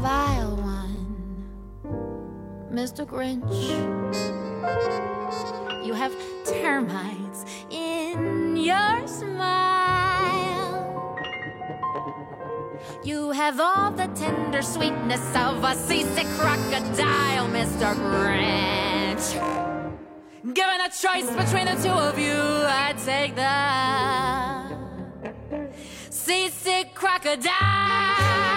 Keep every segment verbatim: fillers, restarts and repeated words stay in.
vile one, Mister Grinch. You have termites in your smile. You have all the tender sweetness of a seasick crocodile, Mister Grinch. Given a choice between the two of you, I'd take the seasick crocodile.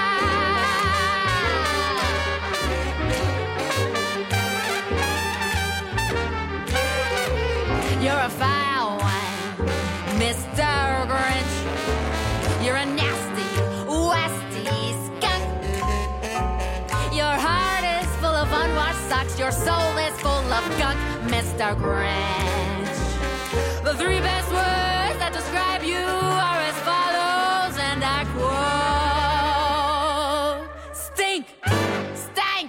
You're a foul one, Mister Grinch. You're a nasty, wasty skunk. Your heart is full of unwashed socks. Your soul is full of gunk, Mister Grinch. The three best words that describe you are as follows, and I quote: stink, stank,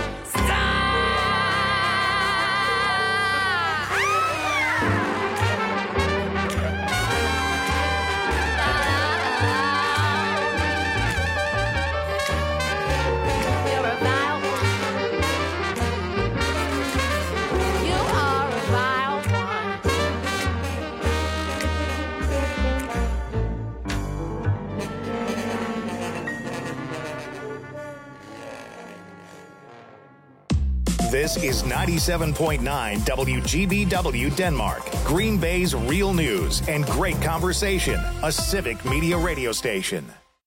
This is ninety-seven point nine W G B W Denmark, Green Bay's real news and great conversation, a civic media radio station.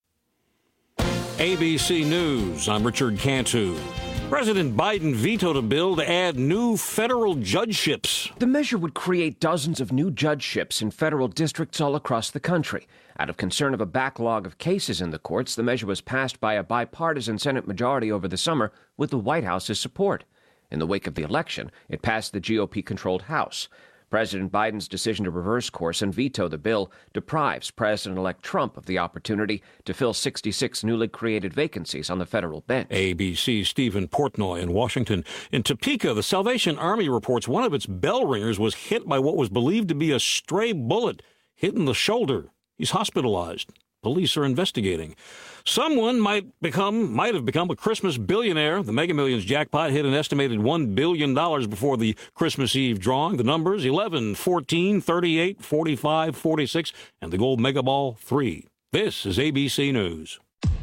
A B C News, I'm Richard Cantu. President Biden vetoed a bill to add new federal judgeships. The measure would create dozens of new judgeships in federal districts all across the country. Out of concern of a backlog of cases in the courts, the measure was passed by a bipartisan Senate majority over the summer with the White House's support. In the wake of the election, it passed the G O P-controlled House. President Biden's decision to reverse course and veto the bill deprives President-elect Trump of the opportunity to fill sixty-six newly created vacancies on the federal bench. A B C's Stephen Portnoy in Washington. In Topeka, the Salvation Army reports one of its bell ringers was hit by what was believed to be a stray bullet, hit in the shoulder. He's hospitalized. Police are investigating. Someone might become, might have become a Christmas billionaire. The Mega Millions jackpot hit an estimated one billion dollars before the Christmas Eve drawing. The numbers, eleven, fourteen, thirty-eight, forty-five, forty-six, and the gold mega ball, three. This is A B C News.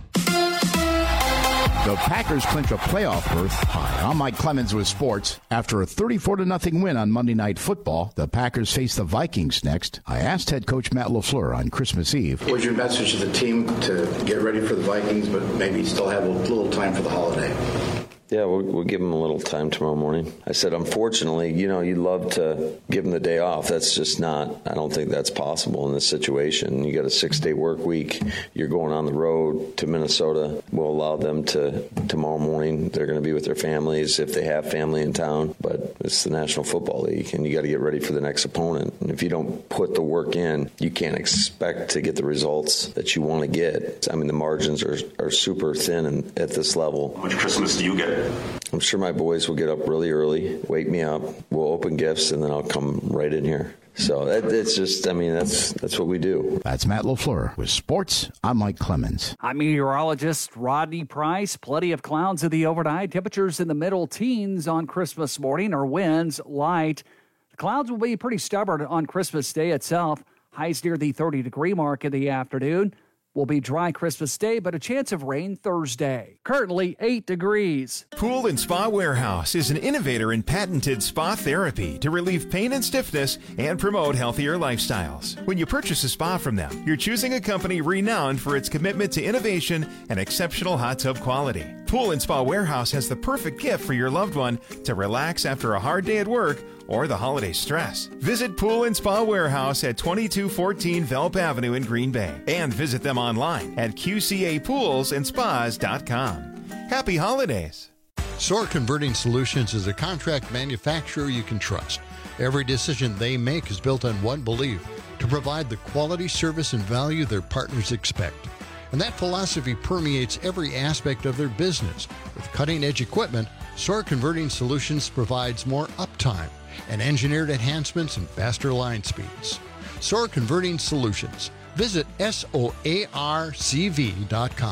The Packers clinch a playoff berth. Hi, I'm Mike Clemens with sports. After a thirty-four to nothing win on Monday Night Football, the Packers face the Vikings next. I asked head coach Matt LaFleur on Christmas Eve. What's your message to the team to get ready for the Vikings, but maybe still have a little time for the holiday? Yeah, we'll, we'll give them a little time tomorrow morning. I said, unfortunately, you know, you'd love to give them the day off. That's just not, I don't think that's possible in this situation. You got a six-day work week. You're going on the road to Minnesota. We'll allow them to, tomorrow morning, they're going to be with their families if they have family in town. But it's the National Football League, and you got to get ready for the next opponent. And if you don't put the work in, you can't expect to get the results that you want to get. I mean, the margins are, are super thin in, at this level. How much Christmas do you get? I'm sure my boys will get up really early, wake me up, we'll open gifts, and then I'll come right in here. So that, it's just, I mean, that's that's what we do. That's Matt LaFleur with sports. I'm Mike Clemens. I'm meteorologist Rodney Price. Plenty of clouds in the overnight. Temperatures in the middle teens on Christmas morning, or winds light. The clouds will be pretty stubborn on Christmas Day itself. Highs near the thirty-degree mark in the afternoon. Will be dry Christmas Day, but a chance of rain Thursday. Currently eight degrees. Pool and Spa Warehouse is an innovator in patented spa therapy to relieve pain and stiffness and promote healthier lifestyles. When you purchase a spa from them, you're choosing a company renowned for its commitment to innovation and exceptional hot tub quality. Pool and Spa Warehouse has the perfect gift for your loved one to relax after a hard day at work or the holiday stress. Visit Pool and Spa Warehouse at twenty-two fourteen Velp Avenue in Green Bay and visit them online at q c a pools and spas dot com. Happy holidays. Soar Converting Solutions is a contract manufacturer you can trust. Every decision they make is built on one belief: to provide the quality, service, and value their partners expect. And that philosophy permeates every aspect of their business. With cutting-edge equipment, Soar Converting Solutions provides more uptime and engineered enhancements and faster line speeds. Soar Converting Solutions. Visit S O A R C V dot com.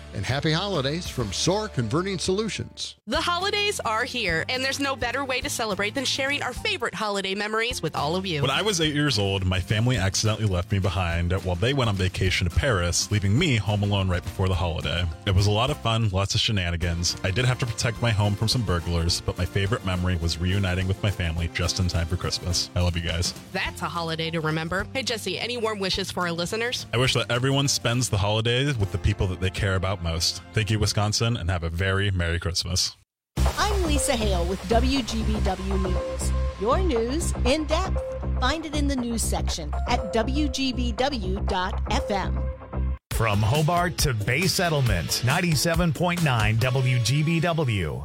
And happy holidays from Soar Converting Solutions. The holidays are here, and there's no better way to celebrate than sharing our favorite holiday memories with all of you. When I was eight years old, my family accidentally left me behind while they went on vacation to Paris, leaving me home alone right before the holiday. It was a lot of fun, lots of shenanigans. I did have to protect my home from some burglars, but my favorite memory was reuniting with my family just in time for Christmas. I love you guys. That's a holiday to remember. Hey, Jesse, any warm wishes for our listeners? I wish that everyone spends the holidays with the people that they care about most. Thank you, Wisconsin, and have a very Merry Christmas. I'm Lisa Hale with W G B W News. Your news in depth. Find it in the news section at W G B W dot F M. From Hobart to Bay Settlement, ninety-seven point nine W G B W.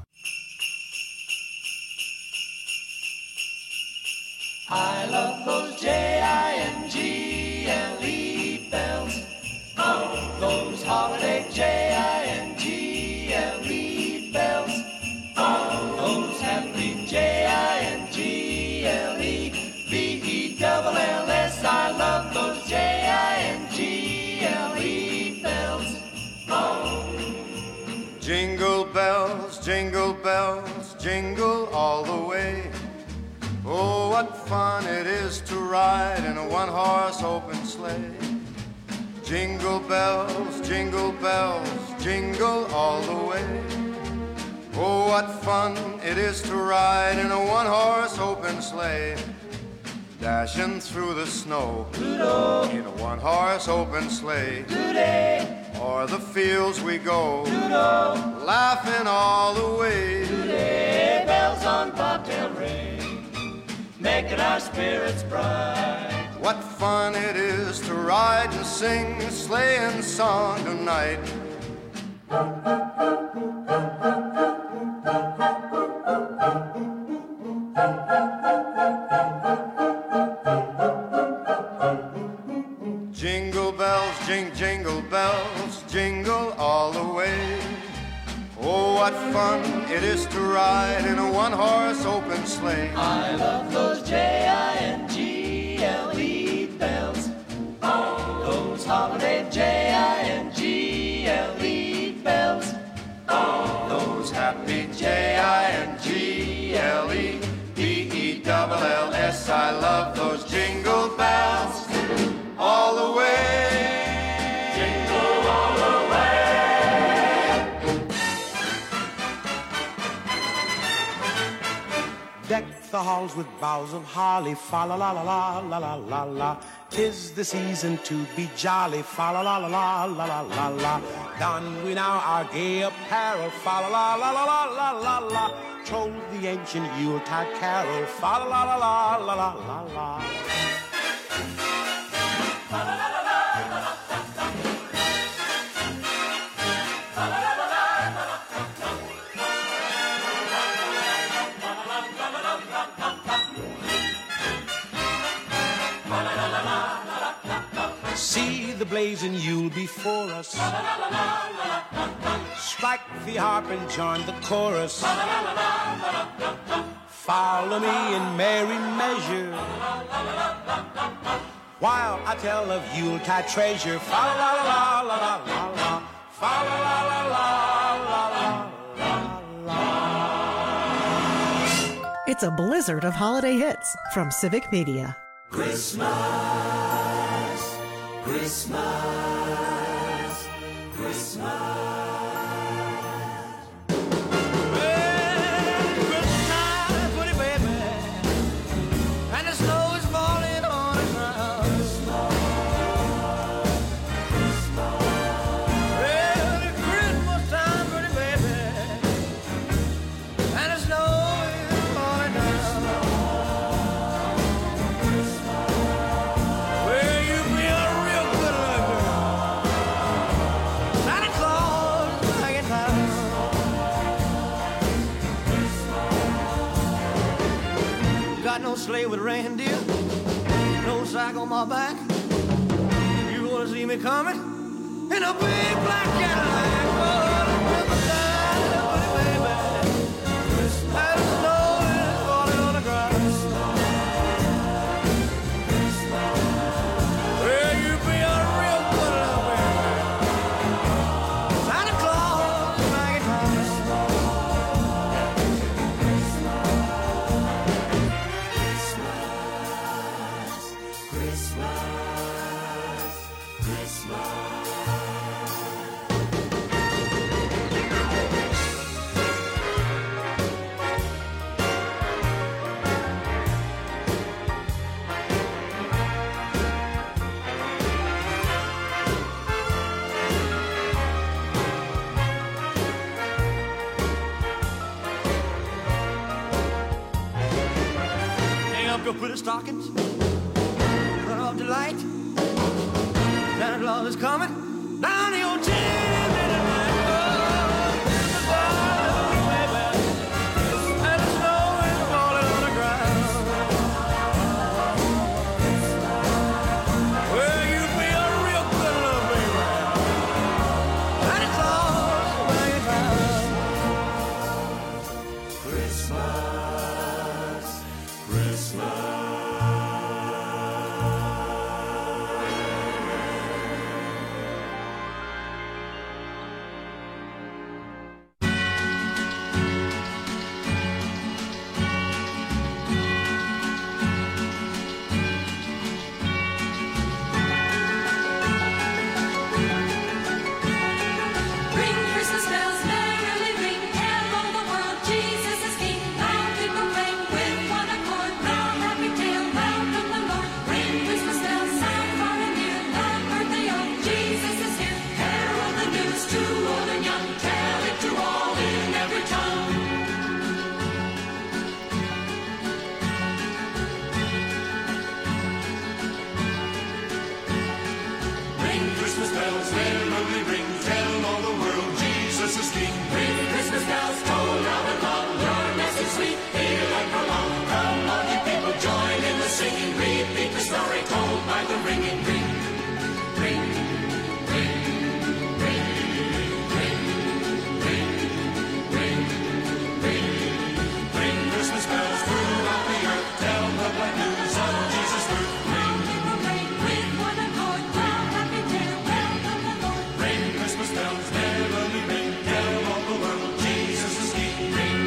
I love those J I N G L E bells. Oh, those holiday J I N G L E bells. Oh, those happy J I N G L E B E double L S. I love those J I N G L E bells. Oh. Jingle bells, jingle bells, jingle all the way. Oh, what fun it is to ride in a one-horse open sleigh. Jingle bells, jingle bells, jingle all the way. Oh, what fun it is to ride in a one-horse open sleigh. Dashing through the snow Doodle. In a one-horse open sleigh. Doodle. O'er the fields we go Doodle. Laughing all the way. Doodle. Bells on bobtail ring, making our spirits bright. What fun it is to ride and sing a sleighing song tonight. Jingle bells, jing, jingle bells, jingle all the way. Oh, what fun it is to ride in a one-horse open sleigh. I love those J I N G L E bells. Oh, those holiday J I N G L E bells. Oh, those happy J I N G L E B E double L S. I love those jingle bells all the way. Jingle all the way. Deck the halls with boughs of holly, fa la la la la la la la la. 'Tis the season to be jolly, fa la la la la la la la la. Don we now our gay apparel, fa la la la la la la la la. Troll the ancient Yuletide carol, fa la la la la la la la la. See the blazing Yule before us. Strike the harp and join the chorus. Follow me in merry measure while I tell of Yuletide treasure. Fa la la la la la la la. Fa la la la la la la la. It's a blizzard of holiday hits from Civic Media. Christmas, Christmas, Christmas. No sleigh with reindeer, no sack on my back. You wanna see me coming in a big black Cadillac? Oh, Christmas time, pretty baby, and the snow is falling on the ground. Well, you be a real good little baby. Santa go put the stockings, run off the light. Santa Claus is coming down the old chimney tonight. Oh, Christmas bells way back, and the snow is falling on the ground. Well, you be a real good little baby. Santa Claus will bring you down. Christmas, Christmas. Ring Christmas bells merrily ring, tell all the world Jesus is King. Loud people ring with one accord, loud happy tale, welcome the Lord. Ring Christmas bells, sound far and near, loud birthday of Jesus is here. Herald the news to old and young, tell it to all in every tongue. Ring Christmas bells, merrily ring, tell all the world Jesus is King. Ring Christmas bells, toll loud and long, your message sweet, hear and prolong. Come all you people, join in the singing, repeat the story told by the ringing ring. Ring, ring, ring, ring, ring, ring, ring. Ring Christmas bells throughout the earth, tell the glad news of Jesus' birth. Ring, With one accord, loud happy tale, welcome the Lord. ring Christmas bells, merrily ring, tell all the world Jesus is King. Ring.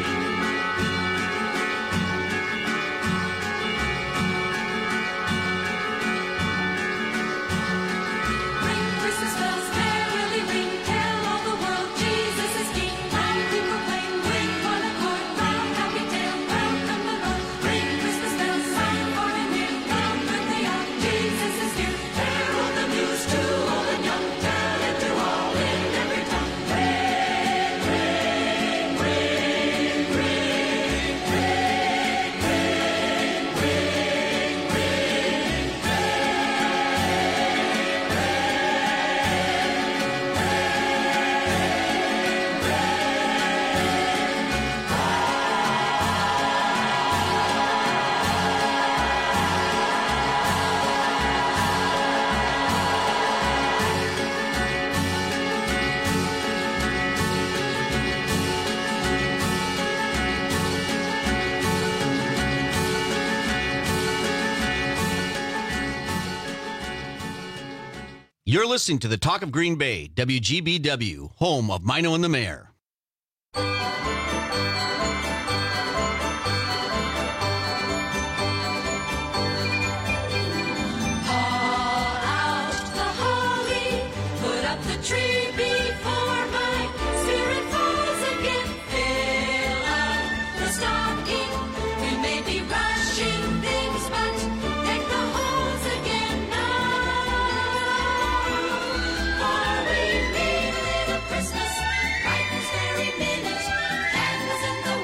Ring Christmas bells, merrily ring, tell all the world Jesus is King. Loud we proclaim with one accord, loud happy tale, welcome the Lord. Ring Christmas bells, sound far and near, loud birthday of Jesus is here. Herald the news to old and young, tell it to all in every tongue. Ring, ring, ring, ring, ring, ring, ring, ring, ring. You're listening to the Talk of Green Bay, W G B W, home of Mino and the Mayor. Haul out the holly, put up the tree before my spirit falls again. Fill up the stocking, we may be rushing things, but take the hose again now. For we need a little Christmas right this very minute. Candles in the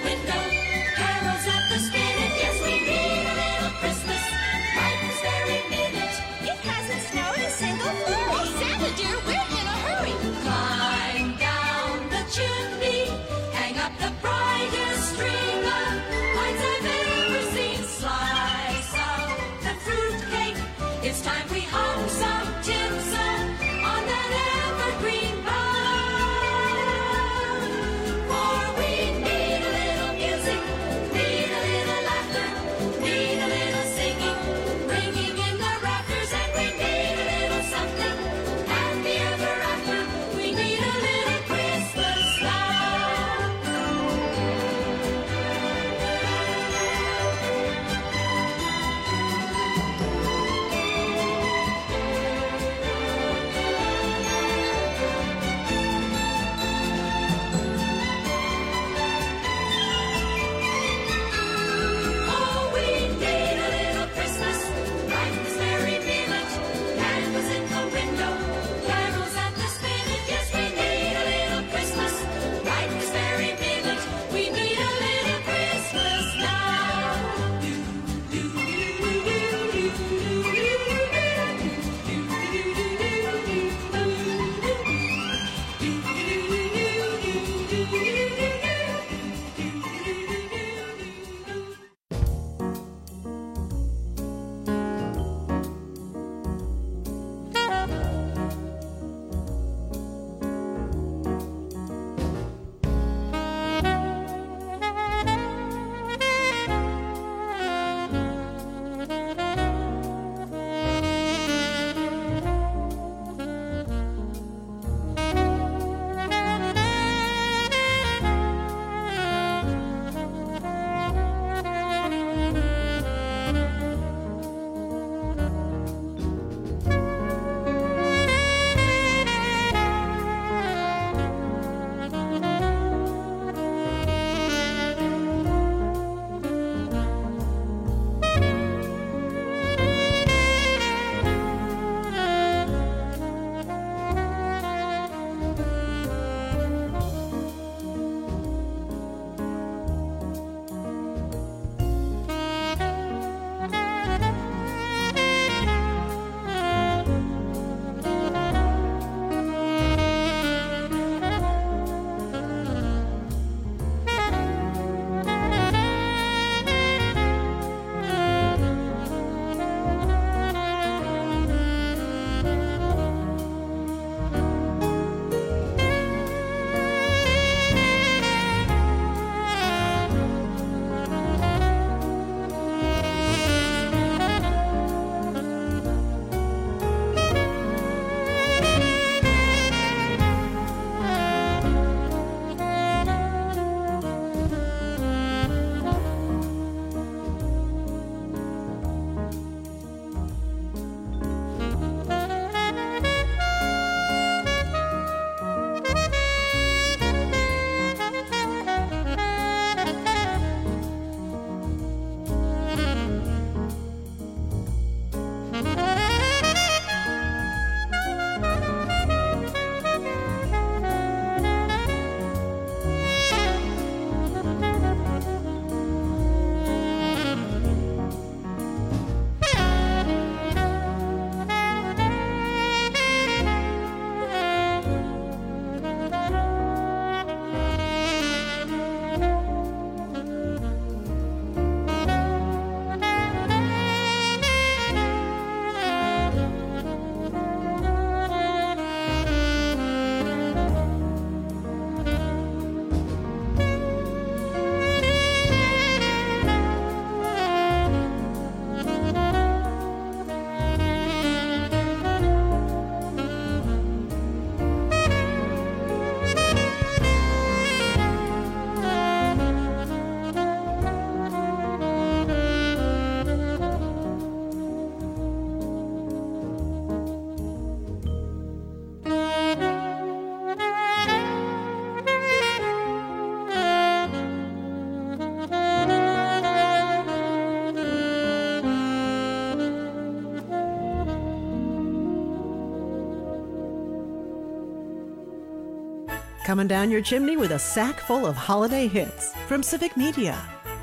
coming down your chimney with a sack full of holiday hits from Civic Media.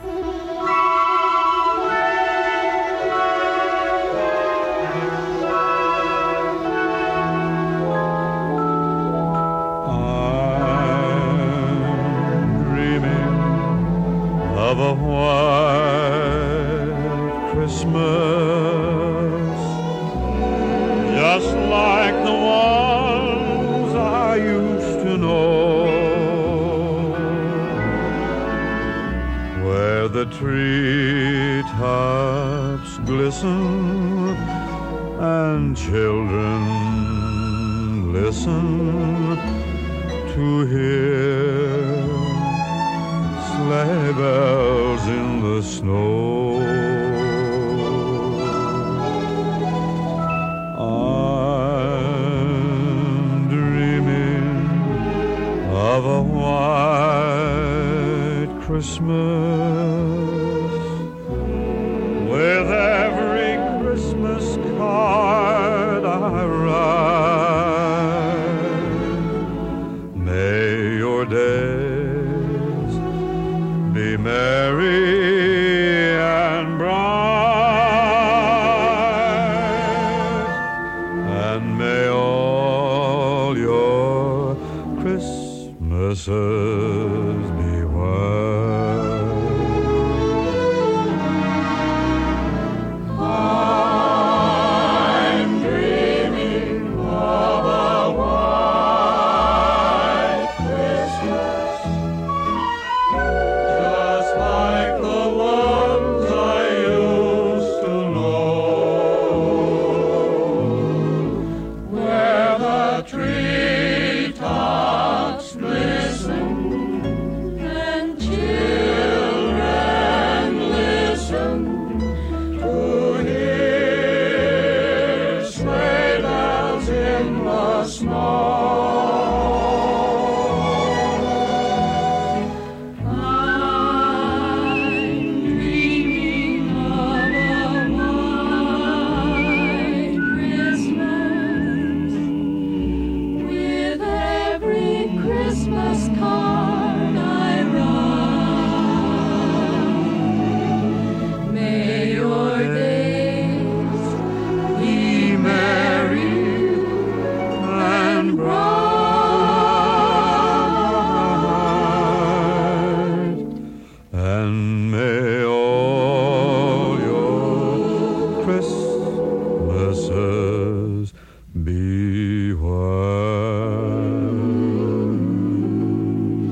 Of a white Christmas, just like the ones I used to know, where the treetops glisten and children listen to hear sleigh bells in the snow. I'm dreaming of a white Christmas, with every Christmas card I write. May your day be merry and bright, and may all your Christmases be white. I'm dreaming of a white Christmas, just like the ones I used to know, where the treetops glisten and children listen to hear sleigh bells in the snow. Christmas card I write. May your days be merry and bright, and may all your Christmases be white.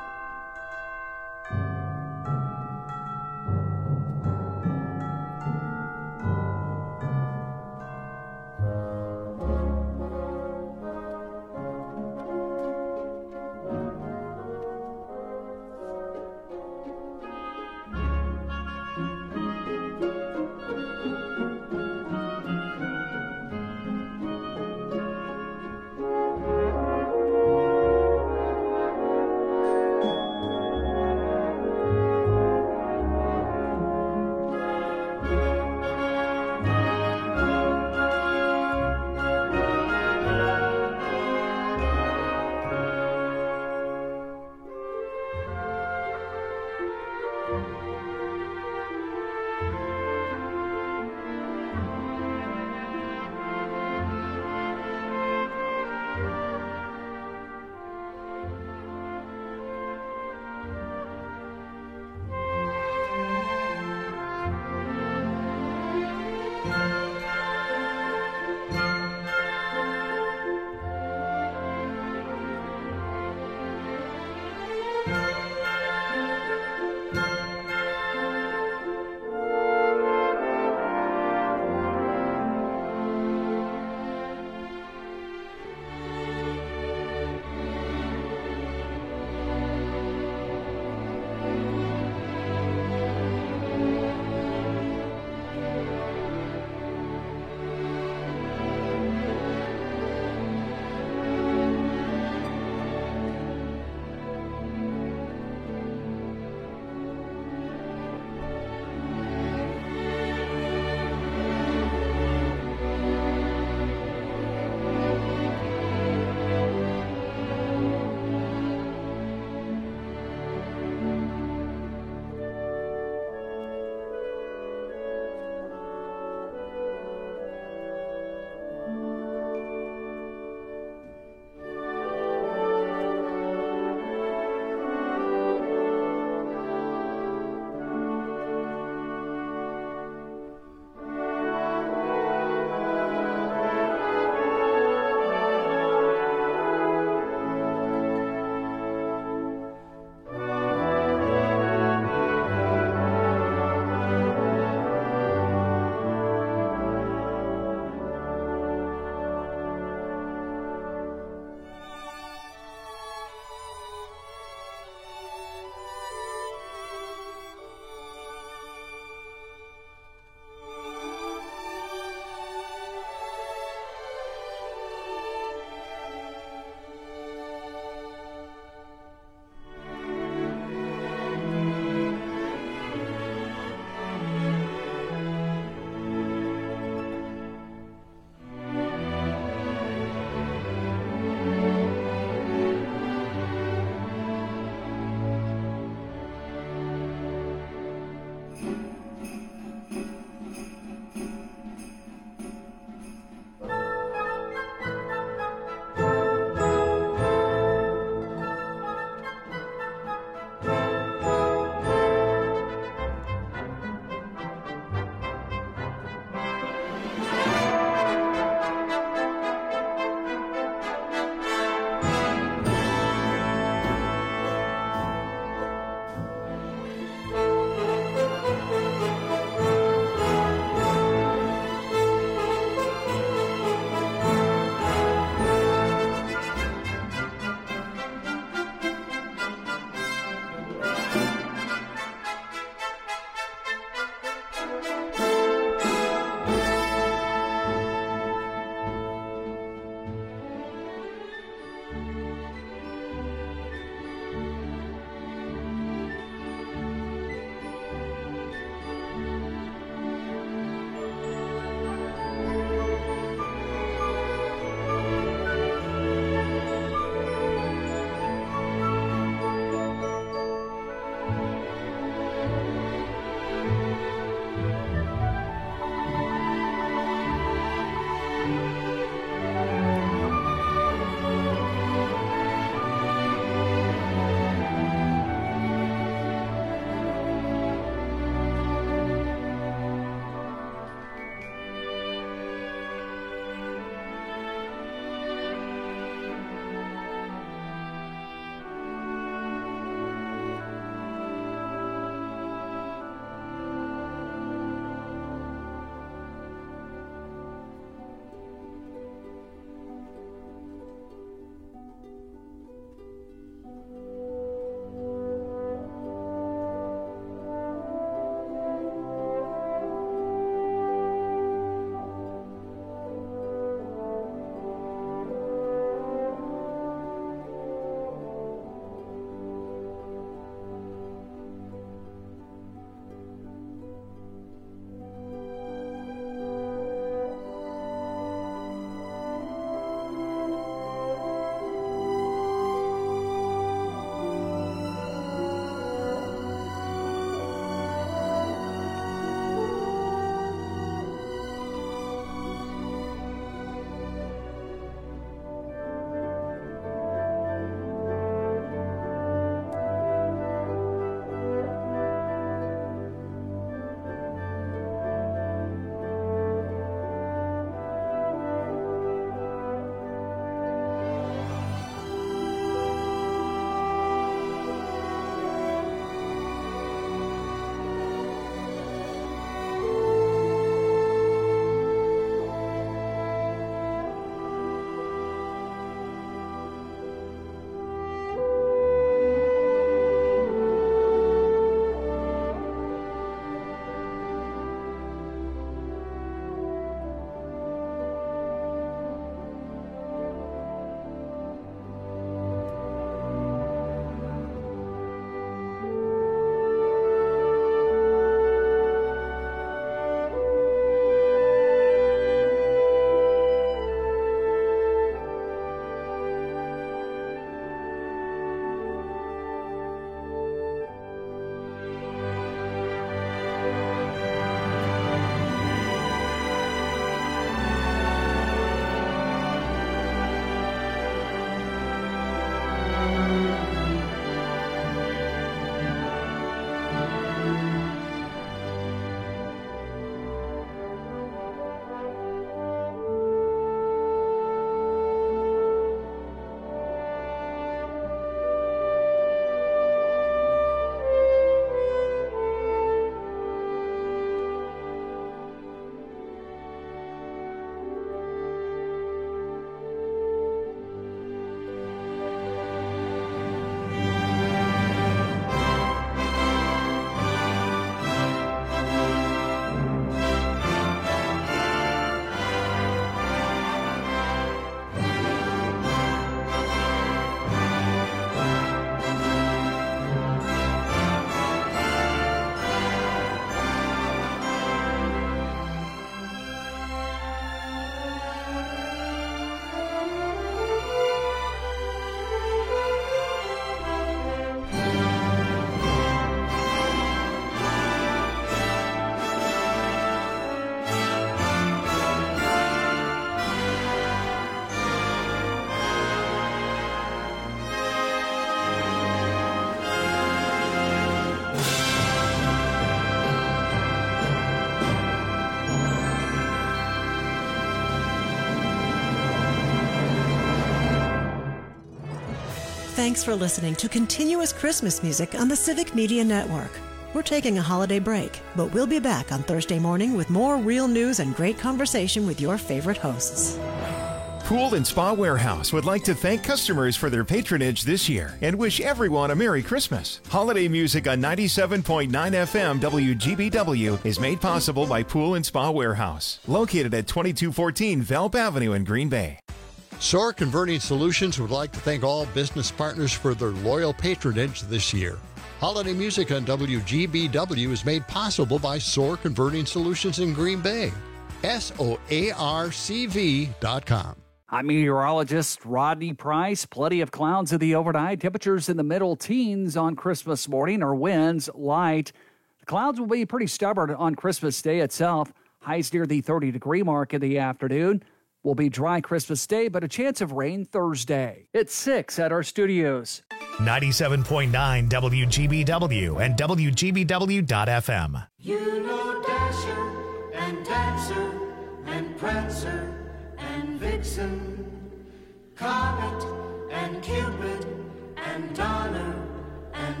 Thanks for listening to Continuous Christmas Music on the Civic Media Network. We're taking a holiday break, but we'll be back on Thursday morning with more real news and great conversation with your favorite hosts. Pool and Spa Warehouse would like to thank customers for their patronage this year and wish everyone a Merry Christmas. Holiday music on ninety-seven point nine F M W G B W is made possible by Pool and Spa Warehouse, located at twenty-two fourteen Velp Avenue in Green Bay. Soar Converting Solutions would like to thank all business partners for their loyal patronage this year. Holiday music on W G B W is made possible by Soar Converting Solutions in Green Bay. S O A R C V dot com. I'm meteorologist Rodney Price. Plenty of clouds in the overnight. Temperatures in the middle teens on Christmas morning. Our winds light. The clouds will be pretty stubborn on Christmas Day itself. Highs near the thirty-degree mark in the afternoon. Will be dry Christmas Day, but a chance of rain Thursday. It's six at our studios. ninety-seven point nine W G B W and W G B W dot F M. You know Dasher and Dancer and Prancer and Vixen, Comet and Cupid and Donner and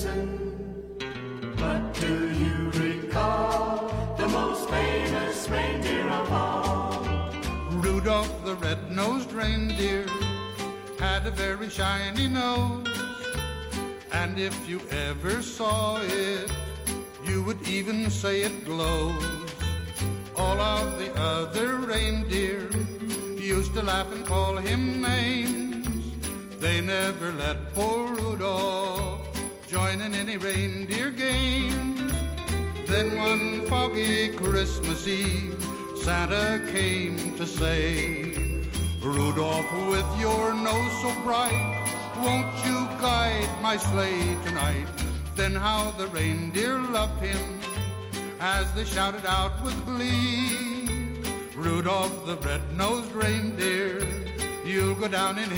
Blitzen. But do you recall the most famous reindeer of all? Rudolph the red-nosed reindeer had a very shiny nose, and if you ever saw it, you would even say it glows. All of the other reindeer used to laugh and call him names. They never let poor Rudolph join in any reindeer games. Then one foggy Christmas Eve, Santa came to say, Rudolph, with your nose so bright, won't you guide my sleigh tonight? Then how the reindeer loved him as they shouted out with glee, Rudolph the red-nosed reindeer, you'll go down in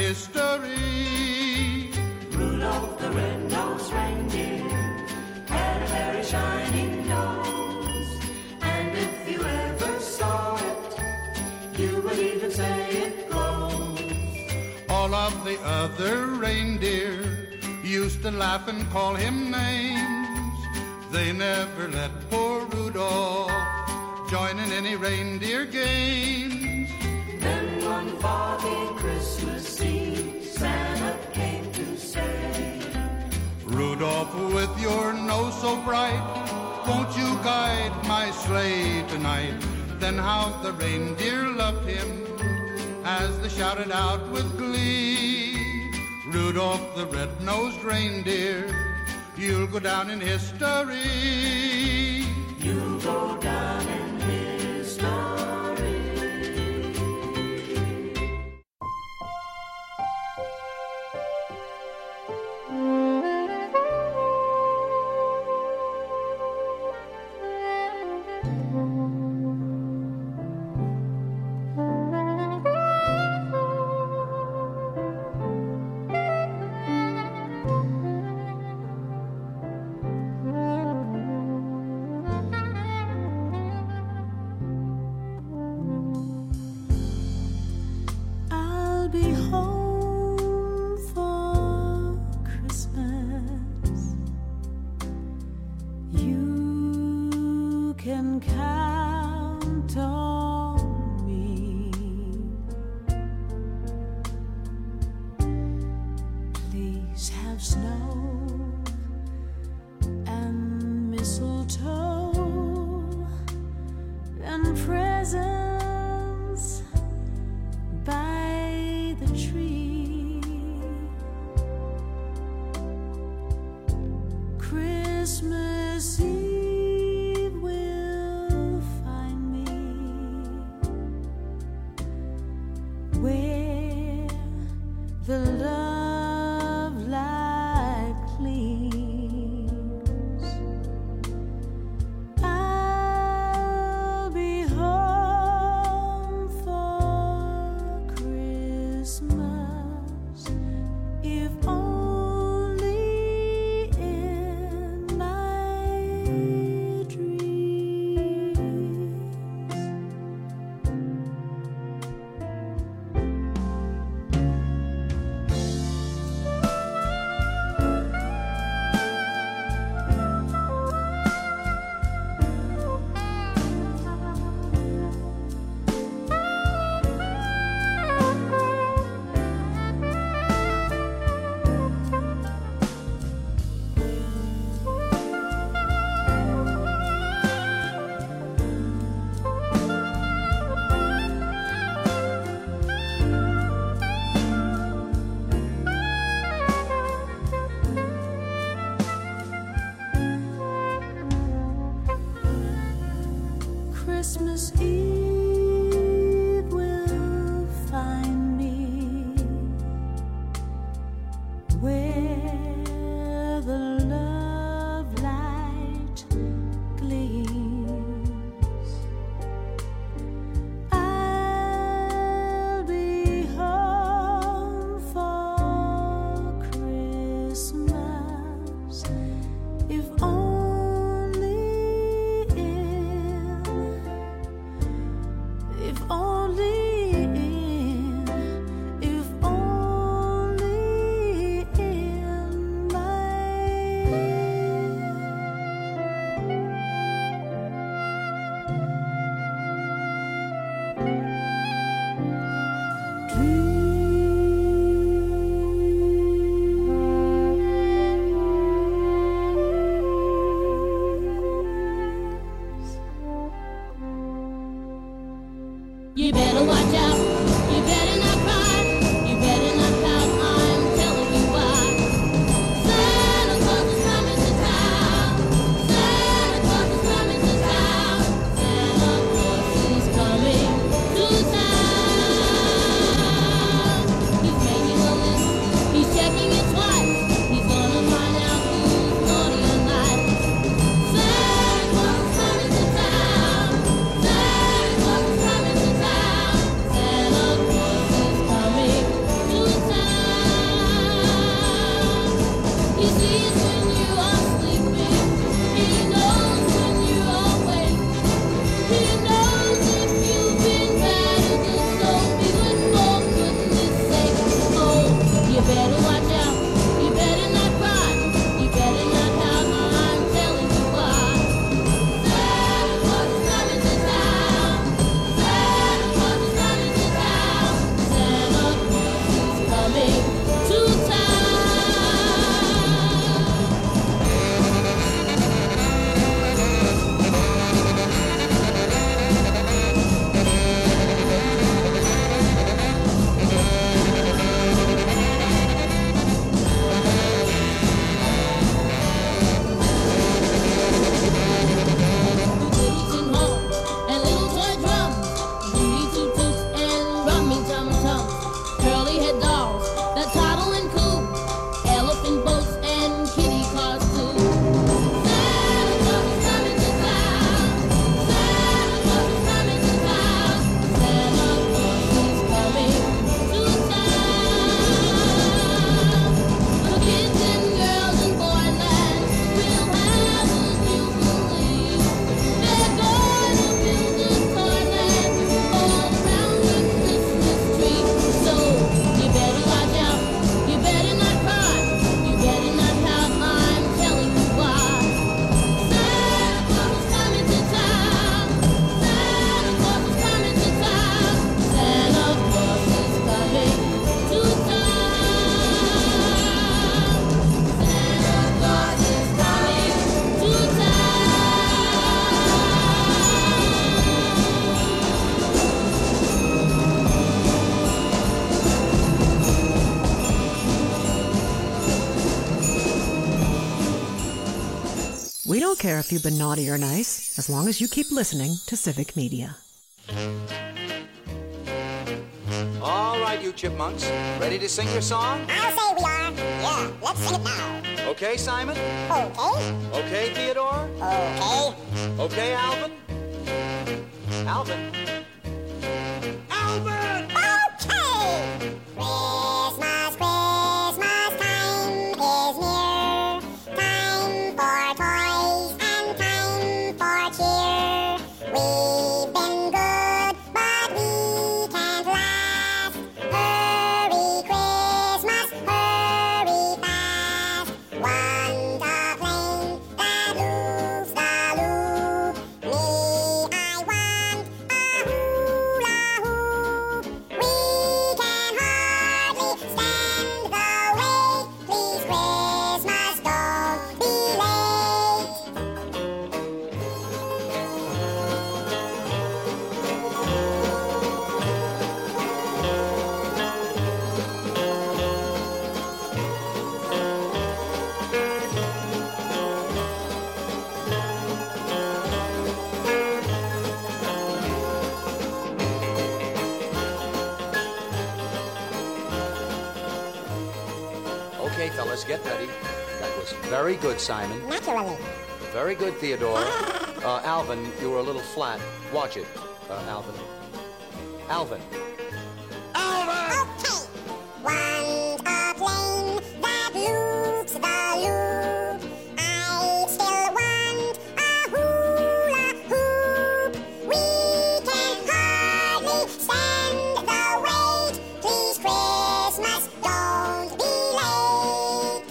history. Rudolph the red-nosed reindeer had a very shiny nose, and if you ever saw it, you would even say it glows. All of the other reindeer used to laugh and call him names. They never let poor Rudolph join in any reindeer games. Then one foggy Christmas Eve, Santa came to say, Rudolph, with your nose so bright, won't you guide my sleigh tonight? Then how the reindeer loved him as they shouted out with glee, Rudolph the red-nosed reindeer, you'll go down in history. You'll go down in history. don't care if you've been naughty or nice, as long as you keep listening to Civic Media. All right, you chipmunks. Ready to sing your song? I'll say we are. Yeah, let's sing it now. Okay, Simon? Okay. Okay, Theodore? Okay. Okay, Alvin? Alvin? Alvin! Okay! Christmas, Christmas time is near. Time for toys and time for cheer. We've been good, but we can't last. Hurry, Christmas, hurry fast. Want a plane that loops the loop. Me, I want a hula hoop. We can hardly stand the wait. Please, Christmas, don't be late. Okay, fellas, get ready. That was very good, Simon. Naturally. Very good, Theodore. Uh, Alvin, you were a little flat. Watch it, uh, Alvin. Alvin. Okay. Want a plane that loops the loop. I still want a hula hoop. We can hardly stand the wait. Please, Christmas, don't be late.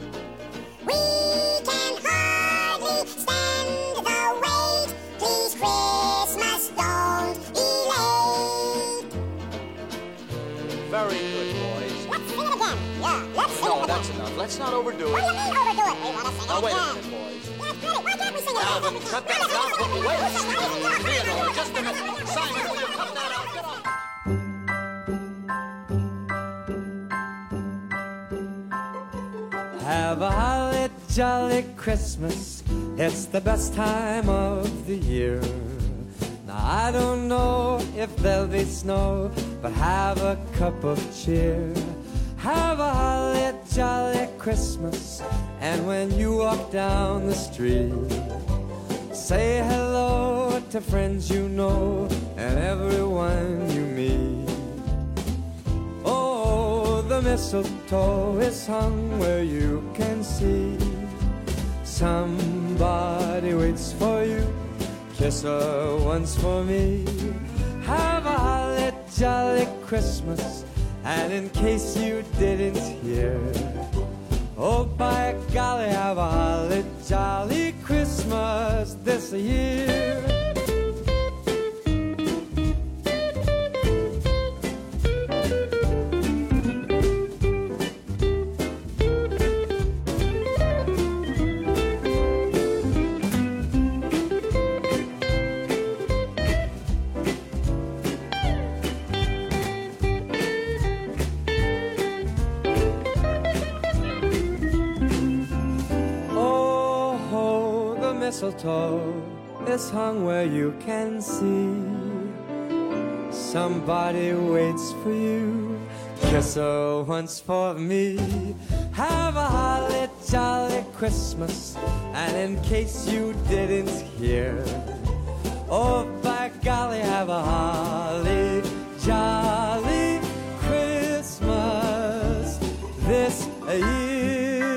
We can hardly stand the wait. Please, Christmas, don't be late. Very good, boys. Let's sing it again. Yeah, let's sing No, it that's again. enough. Let's not overdo What do you it. mean overdo it? We want to sing Now, it wait a again. minute, boys. Yeah, credit. Why can't we sing it again? Alvin, cut that down. Wait, wait. Theodore, just a minute. Simon, will you cut that out? Get off. Have a holly jolly Christmas. It's the best time of the year. Now I don't know if there'll be snow, but have a cup of cheer. Have a holly jolly Christmas. And when you walk down the street, say hello to friends you know and everyone you meet. Oh, the mistletoe is hung where you can see. Somebody waits for you. Kiss her once for me. Have a holly jolly Christmas. And in case you didn't hear, oh, by golly, have a holly jolly Christmas this year. Mistletoe is hung where you can see. Somebody waits for you. Kiss her once for me. Have a holly jolly Christmas. And in case you didn't hear, oh, by golly, have a holly jolly Christmas this year.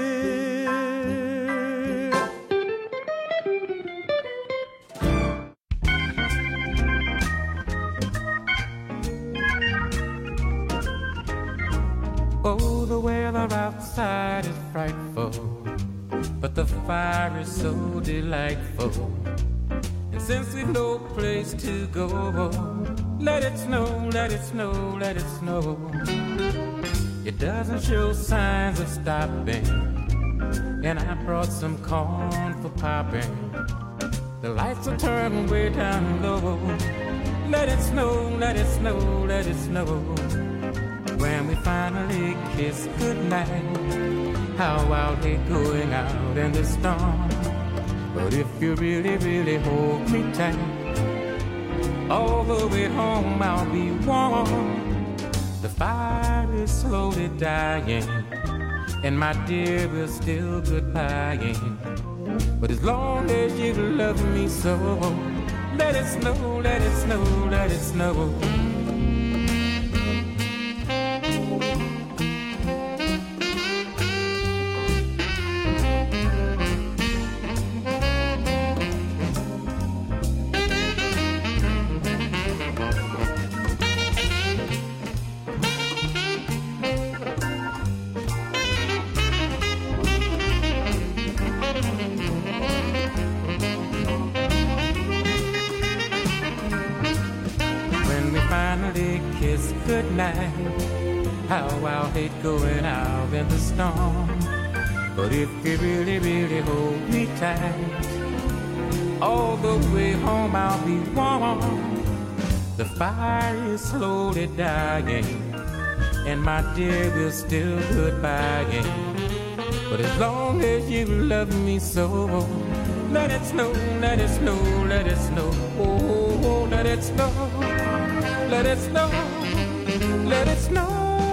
Oh, the weather outside is frightful, but the fire is so delightful. And since we've no place to go, let it snow, let it snow, let it snow. It doesn't show signs of stopping, and I brought some corn for popping. The lights are turned way down low. Let it snow, let it snow, let it snow. When we finally kiss goodnight, how are we going out in the storm? But if you really, really hold me tight, all the way home I'll be warm. The fire is slowly dying, and my dear, we're still goodbying. But as long as you love me so, let it snow, let it snow, let it snow. How I'll hate going out in the storm. But if you really, really hold me tight, all the way home I'll be warm. The fire is slowly dying, and my dear, we're still goodbying. But as long as you love me so, let it snow, let it snow, let it snow. Oh, let it snow, let it snow, let it snow.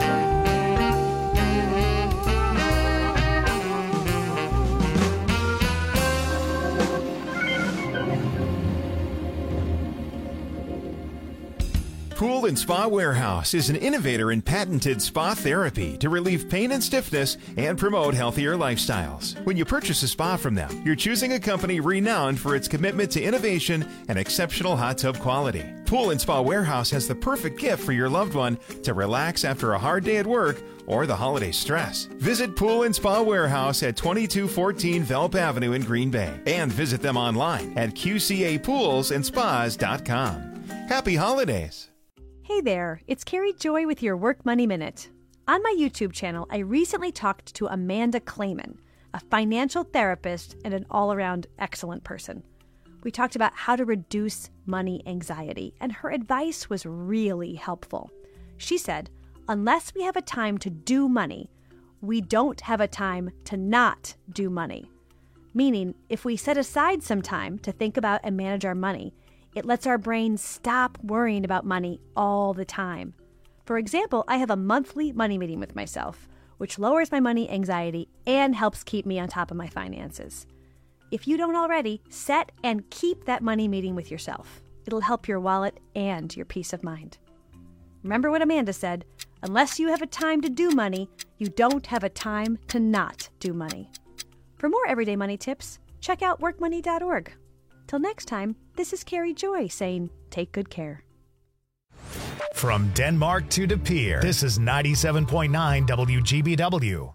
Pool and Spa Warehouse is an innovator in patented spa therapy to relieve pain and stiffness and promote healthier lifestyles. When you purchase a spa from them, you're choosing a company renowned for its commitment to innovation and exceptional hot tub quality. Pool and Spa Warehouse has the perfect gift for your loved one to relax after a hard day at work or the holiday stress. Visit Pool and Spa Warehouse at twenty-two fourteen Velp Avenue in Green Bay and visit them online at q c a pools and spas dot com. Happy holidays! Hey there, it's Carrie Joy with your Work Money Minute. On my YouTube channel, I recently talked to Amanda Clayman, a financial therapist and an all-around excellent person. We talked about how to reduce money anxiety, and her advice was really helpful. She said, unless we have a time to do money, we don't have a time to not do money. Meaning, if we set aside some time to think about and manage our money, it lets our brain stop worrying about money all the time. For example, I have a monthly money meeting with myself, which lowers my money anxiety and helps keep me on top of my finances. If you don't already, set and keep that money meeting with yourself. It'll help your wallet and your peace of mind. Remember what Amanda said, unless you have a time to do money, you don't have a time to not do money. For more everyday money tips, check out work money dot org. Till next time, this is Carrie Joy saying, take good care. From Denmark to De Pere, this is ninety-seven point nine W G B W.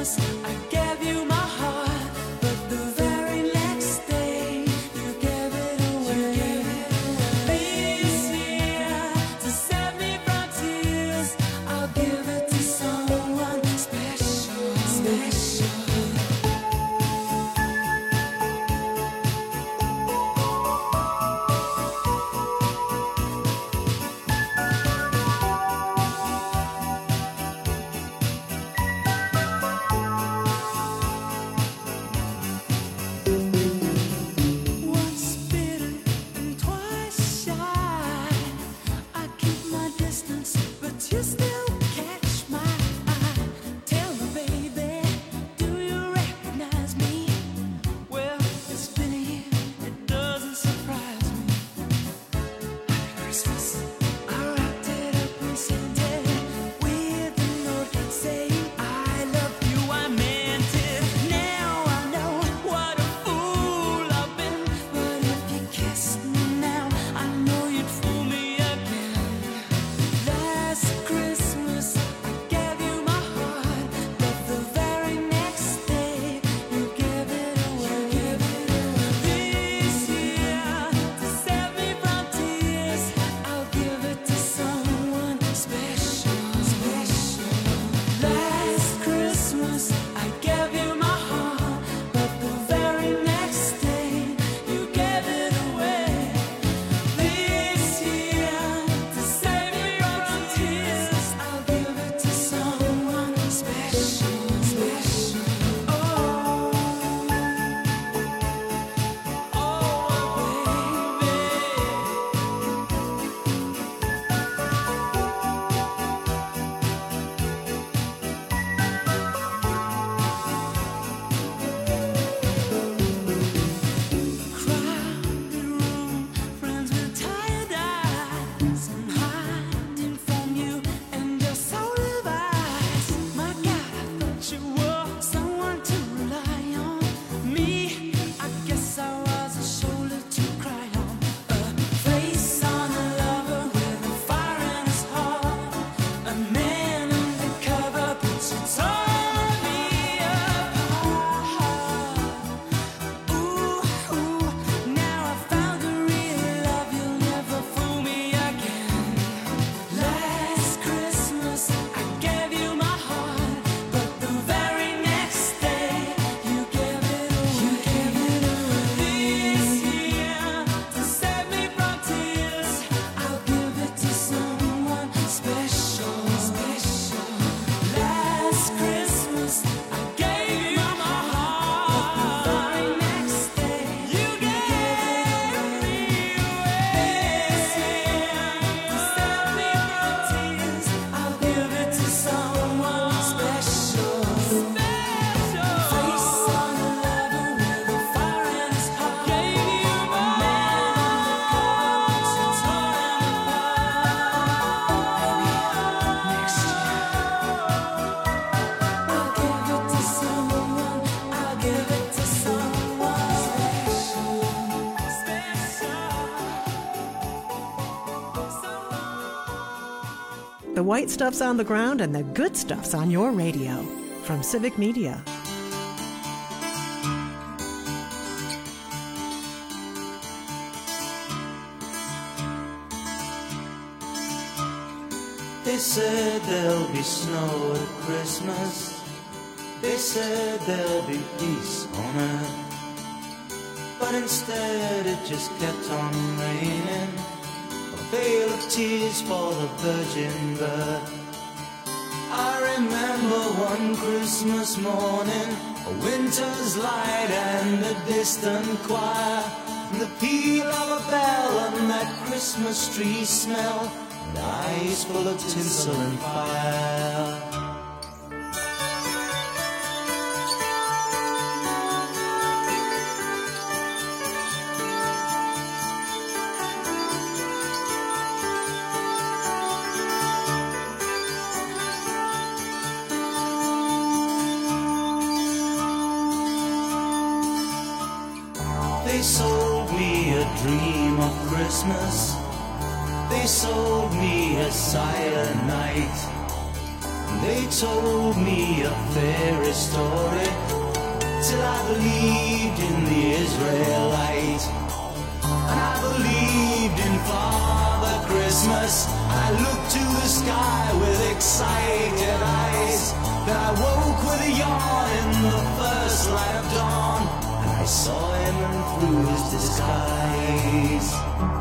Christmas, I gave you my heart, but the very next day you gave it away. This year, to save me from tears, I'll give it to someone special, special. Once bitten and twice shy, I keep my distance, but you still catch my eye. Tell me, baby, do you recognize me? Well, it's been a year, it doesn't surprise me. Happy Christmas. I wrapped it up and sent it with a note saying I love you, I meant it. Now I know what a fool I've been, but if you kissed me now, I know you'd fool me again. Last Christmas I gave you my heart, but the very next day you gave it away. This year, to save me from tears, I'll give it to someone special, special. Last Christmas I gave you my heart, but the very next day you gave it away. This year, to save me from tears, I'll give it to someone special, special. Oh, oh, baby. Crowded room, friends with tired eyes. I'm hiding from you and your soul of eyes. My God, I thought you were someone to rely on. Me, I guess I was a shoulder to cry on. A face on a lover with a fire in his heart. A man undercover, but you tore me apart. Ooh, ooh, now I found a real love, you'll never fool me again. Last Christmas I gave you my heart, but the very next day you gave it away. This year, to save me from tears, I'll give it to someone special, special. Last Christmas I gave you my heart, but the very next day you gave me away. This year, to save me from tears, I'll give it to someone special, special. Face on a lover with a fire in his heart. Gave you my man undercover, but you tore him apart. Maybe next year I'll give it to someone. I'll give it to someone special, special. The white stuff's on the ground and the good stuff's on your radio. From Civic Media. They said there'll be snow at Christmas. They said there'll be peace on earth. But instead it just kept on raining. A veil of tears for the virgin birth. I remember one Christmas morning, a winter's light and a distant choir, and the peal of a bell and that Christmas tree smell, and eyes full of tinsel and fire. They sold me a dream of Christmas. They sold me a silent night. They told me a fairy story till I believed in the Israelite. And I believed in Father Christmas. I looked to the sky with excited eyes. Then I woke with a yawn in the first light of dawn, and I saw him through his disguise.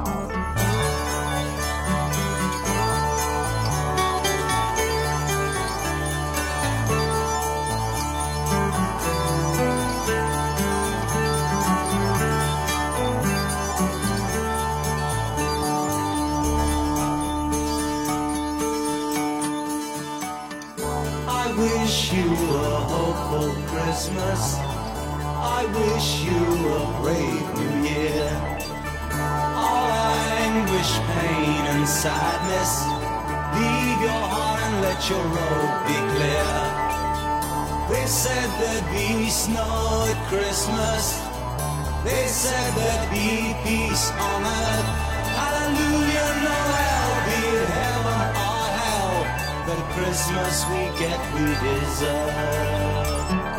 I wish you a hopeful Christmas. I wish you a brave new year. All anguish, pain and sadness, leave your heart and let your road be clear. They said there'd be snow at Christmas. They said there'd be peace on earth. Hallelujah, Noel, be it heaven or hell. But Christmas we get, we deserve.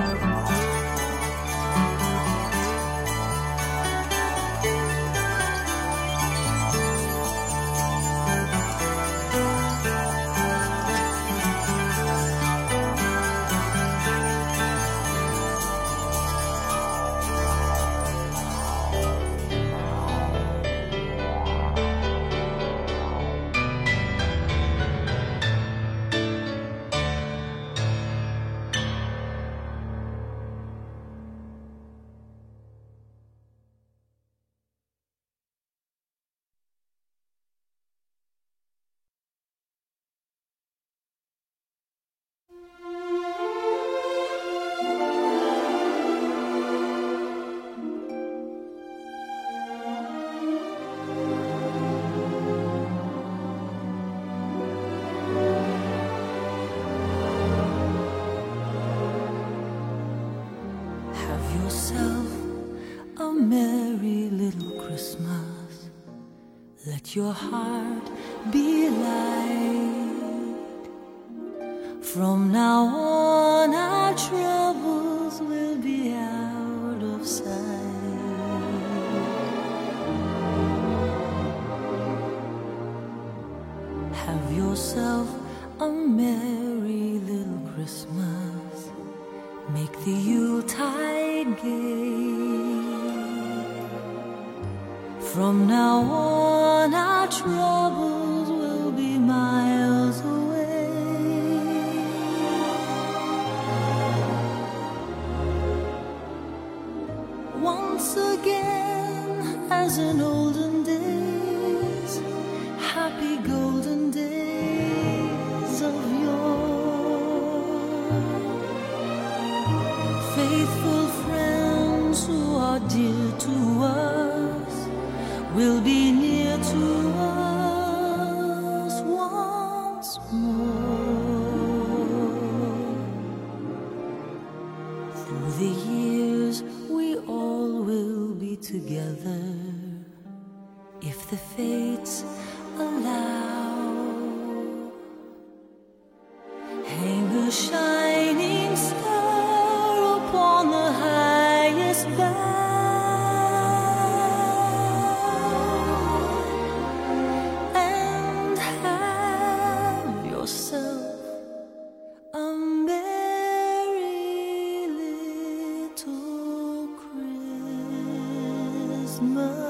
Let your heart be light. From now on our troubles will be out of sight. Have yourself a merry little Christmas. Make the Yuletide gay. From now on our troubles will be miles away. Once again, as in olden days, happy golden days of yore. Faithful friends who are dear to us will be near to us once more. Through the years we all will be together, if the fates allow. Hang a shining star upon the highest bough, Christmas.